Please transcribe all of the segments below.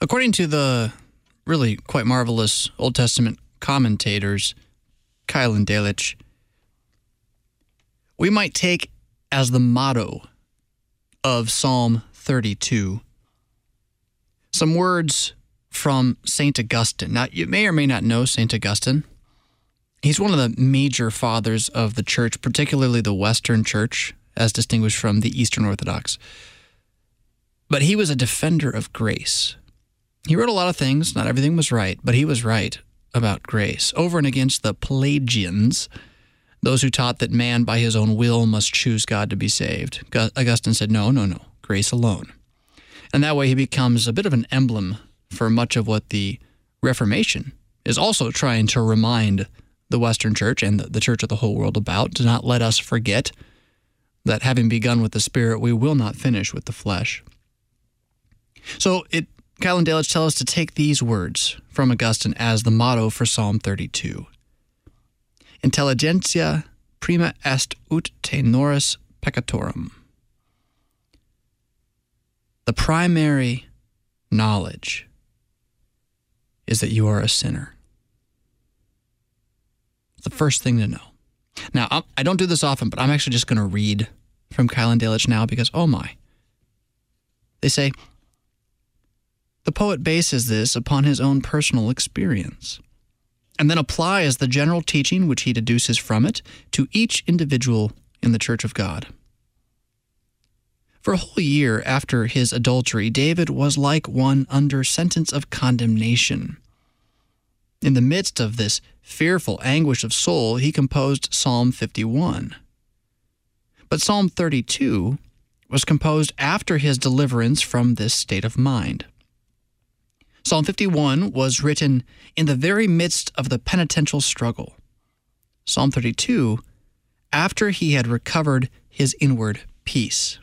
According to the really quite marvelous Old Testament commentators, Keil and Delitzsch, we might take as the motto of Psalm 32 some words from St. Augustine. Now, you may or may not know St. Augustine. He's one of the major fathers of the church, particularly the Western church, as distinguished from the Eastern Orthodox. But he was a defender of grace. He wrote a lot of things. Not everything was right, but he was right about grace. Over and against the Pelagians, those who taught that man by his own will must choose God to be saved. Augustine said, no, grace alone. And that way he becomes a bit of an emblem for much of what the Reformation is also trying to remind the Western church and the church of the whole world about, to not let us forget that having begun with the Spirit, we will not finish with the flesh. So Keil and Delitzsch tell us to take these words from Augustine as the motto for Psalm 32. Intelligentia prima est ut tenoris peccatorum. The primary knowledge is that you are a sinner. It's the first thing to know. Now, I don't do this often, but I'm actually just going to read from Keil and Delitzsch now because, oh my. They say, the poet bases this upon his own personal experience, and then applies the general teaching which he deduces from it to each individual in the Church of God. For a whole year after his adultery, David was like one under sentence of condemnation. In the midst of this fearful anguish of soul, he composed Psalm 51. But Psalm 32 was composed after his deliverance from this state of mind. Psalm 51 was written in the very midst of the penitential struggle. Psalm 32, after he had recovered his inward peace.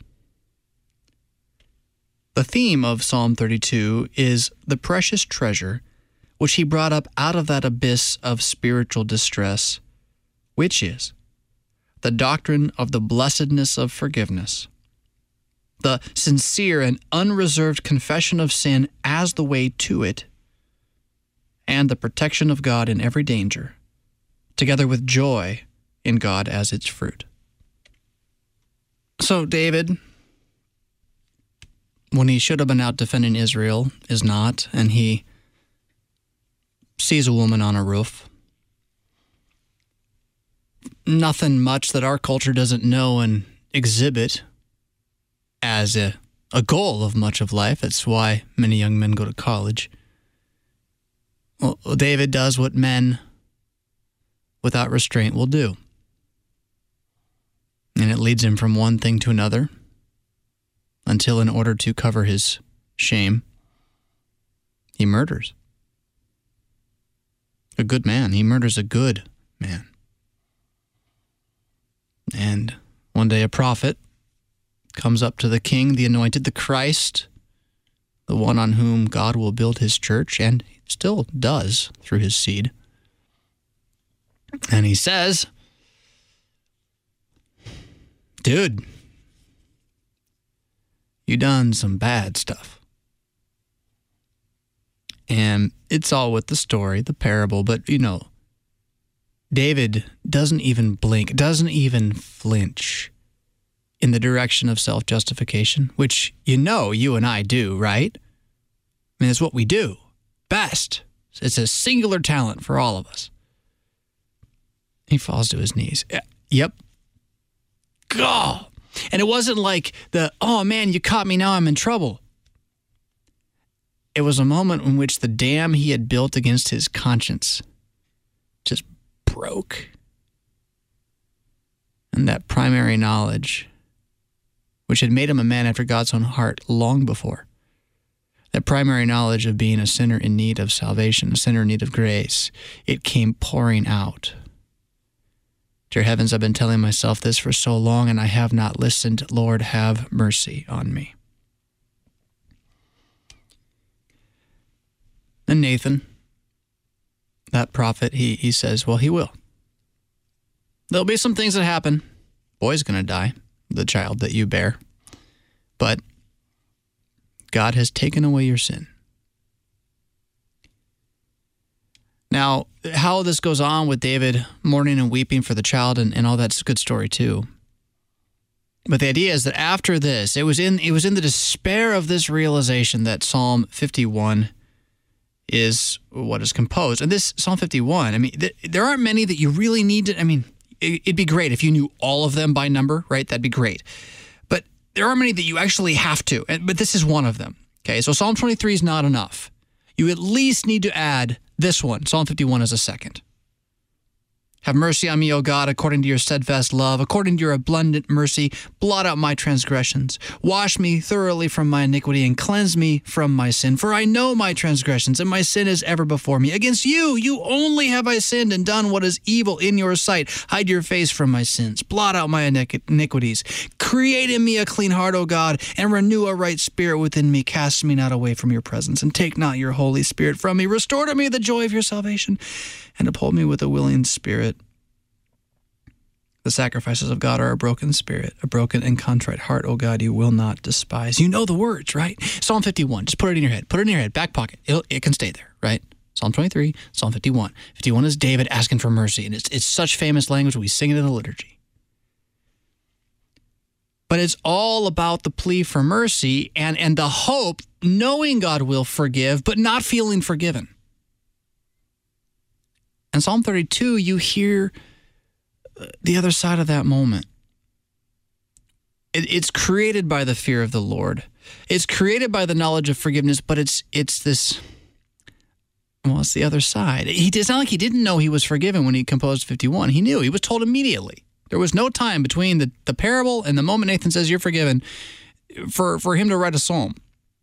The theme of Psalm 32 is the precious treasure which he brought up out of that abyss of spiritual distress, which is the doctrine of the blessedness of forgiveness, the sincere and unreserved confession of sin as the way to it, and the protection of God in every danger, together with joy in God as its fruit. So David, when he should have been out defending Israel, is not, and he sees a woman on a roof. Nothing much that our culture doesn't know and exhibit as a goal of much of life. That's why many young men go to college. Well, David does what men without restraint will do. And it leads him from one thing to another until, in order to cover his shame, he murders. A good man. He murders a good man. And one day a prophet comes up to the king, the anointed, the Christ, the one on whom God will build his church, and still does through his seed. And he says, dude, you done some bad stuff. And it's all with the story, the parable, but David doesn't even blink, doesn't even flinch in the direction of self-justification, which you and I do, right? I mean, it's what we do best. It's a singular talent for all of us. He falls to his knees. Yep. God. And it wasn't like oh man, you caught me, now I'm in trouble. It was a moment in which the dam he had built against his conscience just broke. And that primary knowledge, which had made him a man after God's own heart long before, that primary knowledge of being a sinner in need of salvation, a sinner in need of grace, it came pouring out. Dear heavens, I've been telling myself this for so long, and I have not listened. Lord, have mercy on me. Then Nathan, that prophet, he says, well, he will. There'll be some things that happen. Boy's going to die, the child that you bear. But God has taken away your sin. Now, how this goes on with David mourning and weeping for the child and all that's a good story too. But the idea is that after this, it was in the despair of this realization that Psalm 51 is what is composed. And this Psalm 51, I mean, there aren't many that you really need to, I mean, it'd be great if you knew all of them by number, right? That'd be great. But there are many that you actually have to, but this is one of them. Okay, so Psalm 23 is not enough. You at least need to add this one. Psalm 51 is a second. Have mercy on me, O God, according to your steadfast love, according to your abundant mercy, blot out my transgressions. Wash me thoroughly from my iniquity and cleanse me from my sin. For I know my transgressions, and my sin is ever before me. Against you only have I sinned and done what is evil in your sight. Hide your face from my sins. Blot out my iniquities. Create in me a clean heart, O God, and renew a right spirit within me. Cast me not away from your presence, and take not your Holy Spirit from me. Restore to me the joy of your salvation, and uphold me with a willing spirit. The sacrifices of God are a broken spirit, a broken and contrite heart, O God, you will not despise. You know the words, right? Psalm 51, just put it in your head. Put it in your head, back pocket. It can stay there, right? Psalm 23, Psalm 51. 51 is David asking for mercy, and it's such famous language, we sing it in the liturgy. But it's all about the plea for mercy and the hope, knowing God will forgive, but not feeling forgiven. In Psalm 32, you hear the other side of that moment. It's created by the fear of the Lord. It's created by the knowledge of forgiveness, but it's this, well, it's the other side. It's not like he didn't know he was forgiven when he composed 51. He knew. He was told immediately. There was no time between the parable and the moment Nathan says you're forgiven for him to write a psalm.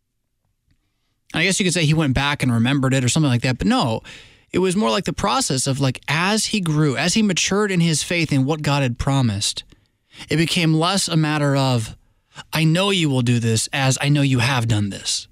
I guess you could say he went back and remembered it or something like that, but no. It was more like the process of like as he grew, as he matured in his faith in what God had promised, it became less a matter of, I know you will do this, as I know you have done this.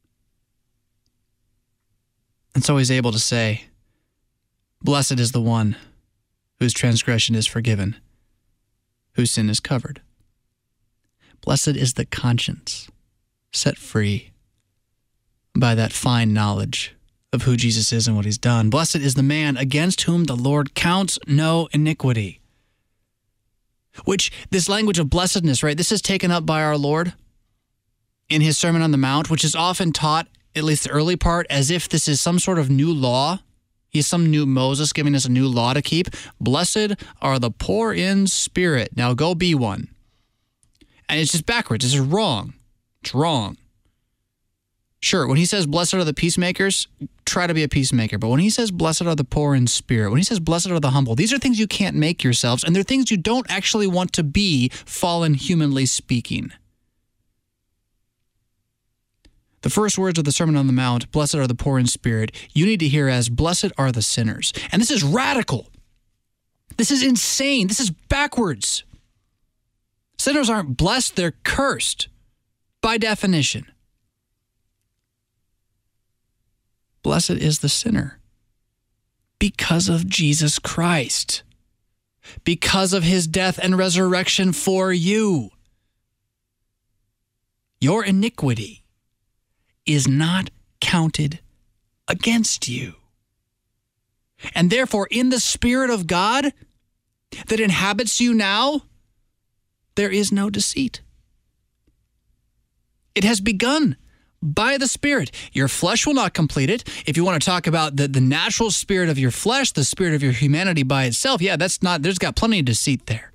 And so he's able to say, blessed is the one whose transgression is forgiven, whose sin is covered. Blessed is the conscience set free by that fine knowledge of who Jesus is and what he's done. Blessed is the man against whom the Lord counts no iniquity. Which, this language of blessedness, right, this is taken up by our Lord in his Sermon on the Mount, which is often taught, at least the early part, as if this is some sort of new law. He's some new Moses giving us a new law to keep. Blessed are the poor in spirit. Now go be one. And it's just backwards. This is wrong. It's wrong. Sure, when he says, blessed are the peacemakers, try to be a peacemaker. But when he says, blessed are the poor in spirit, when he says, blessed are the humble, these are things you can't make yourselves, and they're things you don't actually want to be, fallen humanly speaking. The first words of the Sermon on the Mount, blessed are the poor in spirit, you need to hear as, blessed are the sinners. And this is radical. This is insane. This is backwards. Sinners aren't blessed, they're cursed, by definition. Blessed is the sinner because of Jesus Christ, because of his death and resurrection for you. Your iniquity is not counted against you. And therefore, in the Spirit of God that inhabits you now, there is no deceit. It has begun by the Spirit. Your flesh will not complete it. If you want to talk about the natural spirit of your flesh, the spirit of your humanity by itself, yeah, there's got plenty of deceit there.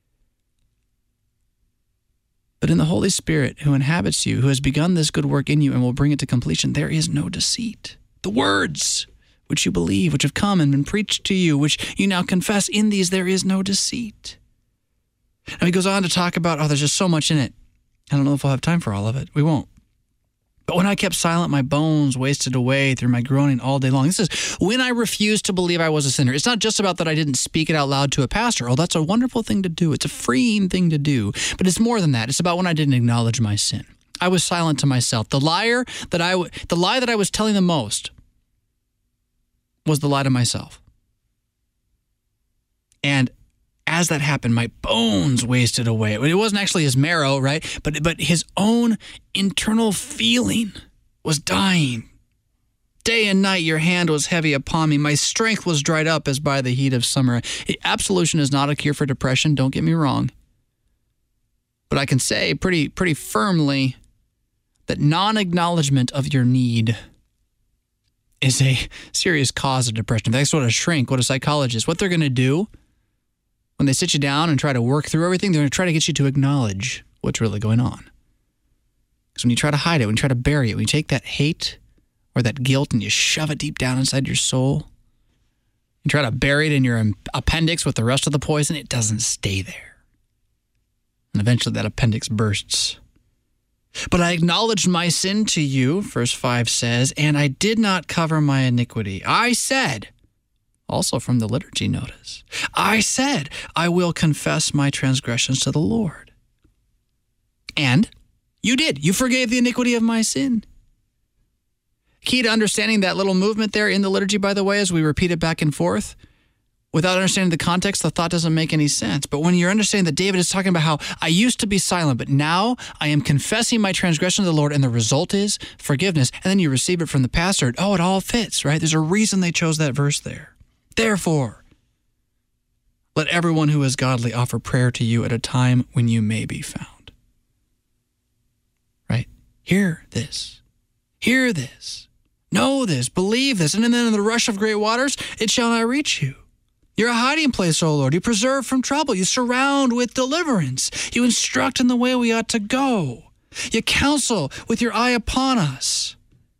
But in the Holy Spirit who inhabits you, who has begun this good work in you and will bring it to completion, there is no deceit. The words which you believe, which have come and been preached to you, which you now confess, in these there is no deceit. Now he goes on to talk about, there's just so much in it. I don't know if we'll have time for all of it. We won't. But when I kept silent, my bones wasted away through my groaning all day long. This is when I refused to believe I was a sinner. It's not just about that I didn't speak it out loud to a pastor. Oh, that's a wonderful thing to do. It's a freeing thing to do. But it's more than that. It's about when I didn't acknowledge my sin. I was silent to myself. The lie that I was telling the most was the lie to myself. And as that happened, my bones wasted away. It wasn't actually his marrow, right? But his own internal feeling was dying. Day and night your hand was heavy upon me. My strength was dried up as by the heat of summer. Absolution is not a cure for depression, don't get me wrong. But I can say pretty firmly that non-acknowledgement of your need is a serious cause of depression. That's what a shrink, what a psychologist, what they're going to do when they sit you down and try to work through everything, they're going to try to get you to acknowledge what's really going on. Because when you try to hide it, when you try to bury it, when you take that hate or that guilt and you shove it deep down inside your soul, you try to bury it in your appendix with the rest of the poison, it doesn't stay there. And eventually that appendix bursts. But I acknowledged my sin to you, verse 5 says, and I did not cover my iniquity. I said, also from the liturgy notice, I said, I will confess my transgressions to the Lord. And you did. You forgave the iniquity of my sin. Key to understanding that little movement there in the liturgy, by the way, as we repeat it back and forth, without understanding the context, the thought doesn't make any sense. But when you're understanding that David is talking about how I used to be silent, but now I am confessing my transgression to the Lord, and the result is forgiveness. And then you receive it from the pastor. It all fits, right? There's a reason they chose that verse there. Therefore, let everyone who is godly offer prayer to you at a time when you may be found. Right? Hear this. Hear this. Know this. Believe this. And then in the rush of great waters, it shall not reach you. You're a hiding place, O Lord. You preserve from trouble. You surround with deliverance. You instruct in the way we ought to go. You counsel with your eye upon us.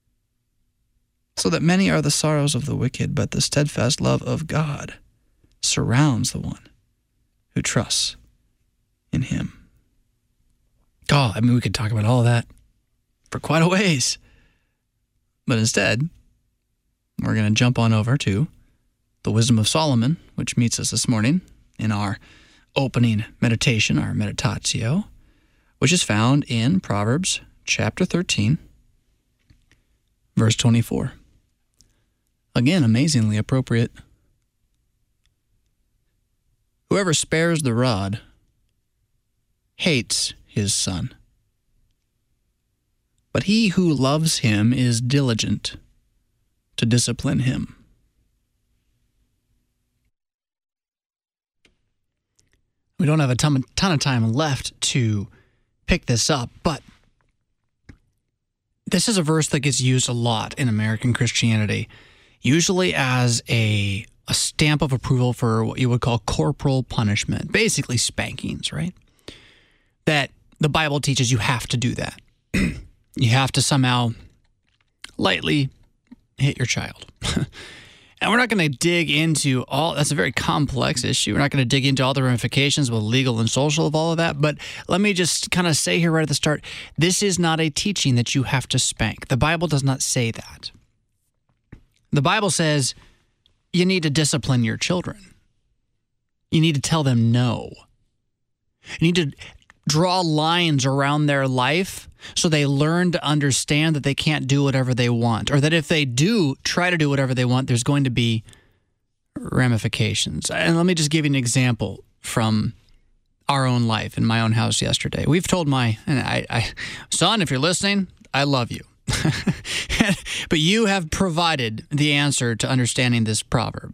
So that many are the sorrows of the wicked, but the steadfast love of God surrounds the one who trusts in him. God, we could talk about all of that for quite a ways. But instead, we're going to jump on over to the Wisdom of Solomon, which meets us this morning in our opening meditation, our meditatio, which is found in Proverbs chapter 13, verse 24. Again, amazingly appropriate. Whoever spares the rod hates his son, but he who loves him is diligent to discipline him. We don't have a ton of time left to pick this up, but this is a verse that gets used a lot in American Christianity, usually as a stamp of approval for what you would call corporal punishment, basically spankings, right? That the Bible teaches you have to do that. You have to somehow lightly hit your child. And we're not going to dig into that's a very complex issue. We're not going to dig into all the ramifications, both legal and social, of all of that. But let me just kind of say here right at the start, this is not a teaching that you have to spank. The Bible does not say that. The Bible says you need to discipline your children. You need to tell them no. You need to draw lines around their life so they learn to understand that they can't do whatever they want, or that if they do try to do whatever they want, there's going to be ramifications. And let me just give you an example from our own life in my own house yesterday. We've told son, if you're listening, I love you. But you have provided the answer to understanding this proverb.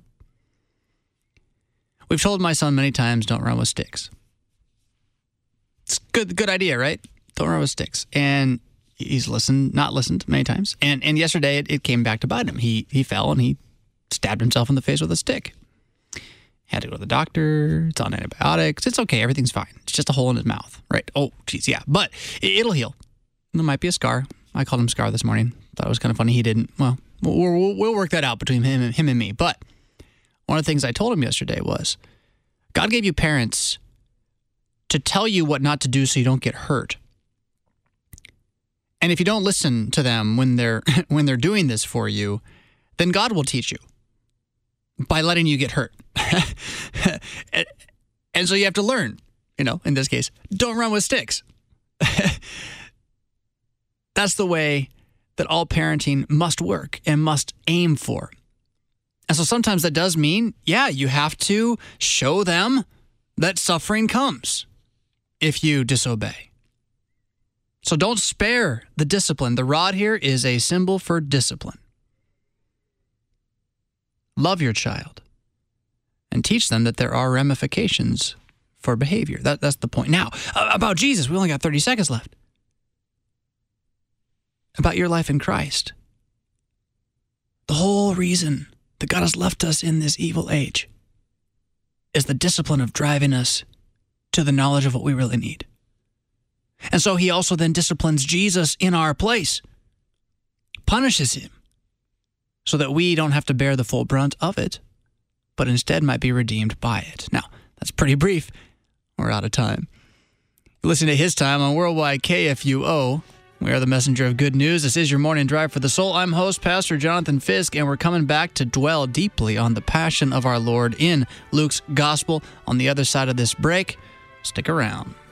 We've told my son many times, don't run with sticks. It's good idea, right? Don't run with sticks. And he's not listened many times. And yesterday it came back to bite him. He fell and he stabbed himself in the face with a stick. Had to go to the doctor. It's on antibiotics. It's okay. Everything's fine. It's just a hole in his mouth, right? Oh, geez, yeah. But it'll heal. There might be a scar. I called him Scar this morning. Thought it was kind of funny. He didn't. Well, we'll work that out between him and me. But one of the things I told him yesterday was, God gave you parents to tell you what not to do so you don't get hurt. And if you don't listen to them when they're doing this for you, then God will teach you by letting you get hurt. And so you have to learn, in this case, don't run with sticks. That's the way that all parenting must work and must aim for. And so sometimes that does mean, you have to show them that suffering comes if you disobey. So don't spare the discipline. The rod here is a symbol for discipline. love your child, and teach them that there are ramifications for behavior. That's the point. Now, about Jesus, we only got 30 seconds left. About your life in Christ. The whole reason that God has left us in this evil age is the discipline of driving us to the knowledge of what we really need. And so he also then disciplines Jesus in our place, punishes him, so that we don't have to bear the full brunt of it, but instead might be redeemed by it. Now, that's pretty brief. We're out of time. Listen to His Time on Worldwide KFUO. We are the messenger of good news. This is your morning drive for the soul. I'm host, Pastor Jonathan Fisk, and we're coming back to dwell deeply on the passion of our Lord in Luke's gospel on the other side of this break. Stick around.